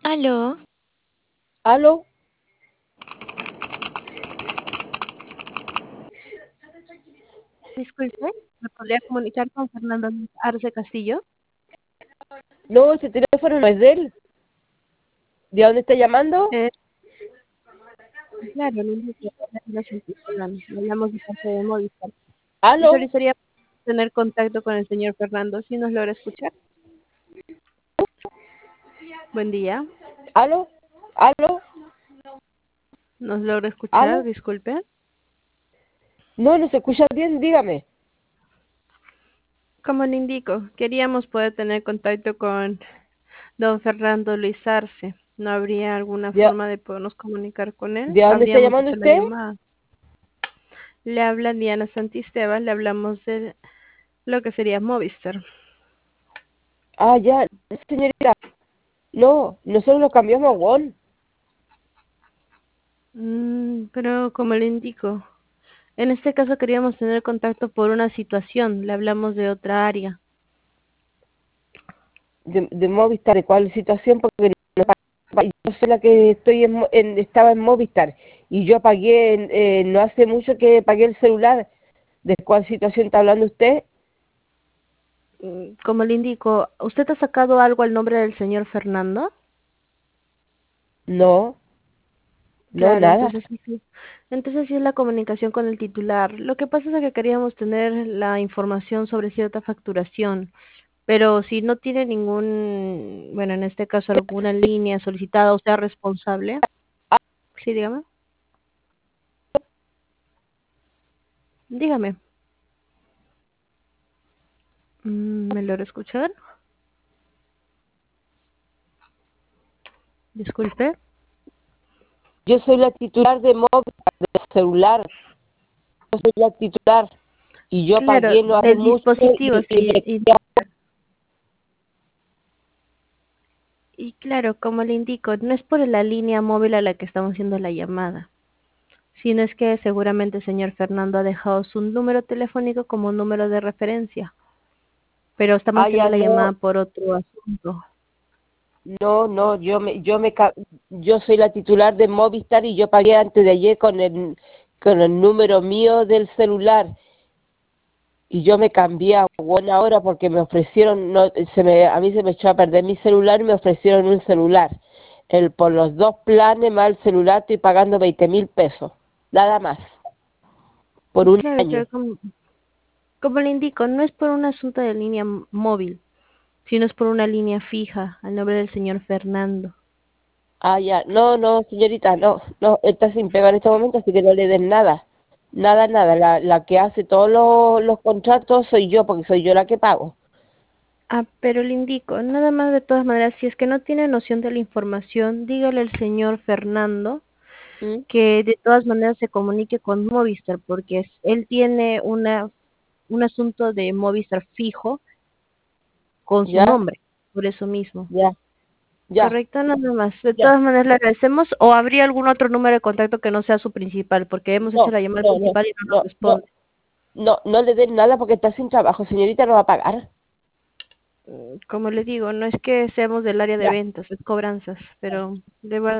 Aló, ¿Aló? disculpe, ¿me podría comunicar con Fernando Arce Castillo? No, ese teléfono no es de él. ¿De dónde está llamando? Eh, claro, le indico, le hablamos de parte de Movistar. Y ¿Aló? solicitaría tener contacto con el señor Fernando, si nos logra escuchar. Buen día, ¿Aló? ¿Aló? ¿nos logra escuchar? ¿Aló? Disculpe. No, no se escucha bien, dígame. Como le indico, queríamos poder tener contacto con don Fernando Luis Arce. ¿No habría alguna ¿De, forma de podernos comunicar con él? de dónde está Habríamos llamando hecho la usted? llamada. Le habla Diana Santisteban, le hablamos de lo que sería Movistar. Ah, ya, señorita. No, nosotros lo cambiamos a WON. Pero como le indico, en este caso queríamos tener contacto por una situación, le hablamos de otra área. De Movistar. ¿De cuál situación? Porque yo soy la que estoy estaba en Movistar. Y yo pagué, no hace mucho que pagué el celular. ¿De cuál situación está hablando usted? Como le indico, ¿usted ha sacado algo al nombre del señor Fernando? No, no, Claro, nada. entonces sí. Entonces sí es la comunicación con el titular. Lo que pasa es que queríamos tener la información sobre cierta facturación, pero si no tiene ningún, bueno, en este caso alguna línea solicitada o sea responsable, sí, dígame. Dígame. ¿Me lo escuchar? Disculpe. Yo soy la titular de Movistar, del celular. Yo soy la titular. Y yo Claro, pagué no hace del mucho dispositivo, y sí. Y claro, como le indico, no es por la línea móvil a la que estamos haciendo la llamada, sino es que seguramente el señor Fernando ha dejado su número telefónico como un número de referencia, pero estamos ah, haciendo ya la no, llamada por otro asunto. no, yo soy la titular de Movistar y yo pagué antes de ayer con el número mío del celular y yo me cambié a buena hora porque me ofrecieron, no, a mí se me echó a perder mi celular y me ofrecieron un celular. Por los dos planes más el celular estoy pagando 20.000 pesos, nada más, por un Claro, año. pero como le indico, no es por un asunto de línea móvil, sino es por una línea fija al nombre del señor Fernando. Ah, ya. No, señorita, no, está sin pega en este momento, así que no le den nada. Nada. La que hace todos los contratos soy yo, porque soy yo la que pago. Ah, pero le indico, nada más de todas maneras, si es que no tiene noción de la información, dígale al señor Fernando ¿Mm? que de todas maneras se comunique con Movistar, porque él tiene un asunto de Movistar fijo con su ¿Ya? nombre, por eso mismo. Ya, ya, Correcto, nada más. De ya. todas maneras le agradecemos, o habría algún otro número de contacto que no sea su principal, porque hemos hecho No, la llamada no, no, principal y no nos no, no, responde. no le den nada porque está sin trabajo, señorita, no va a pagar. Como le digo, no es que seamos del área de Ya. ventas, es cobranzas, pero de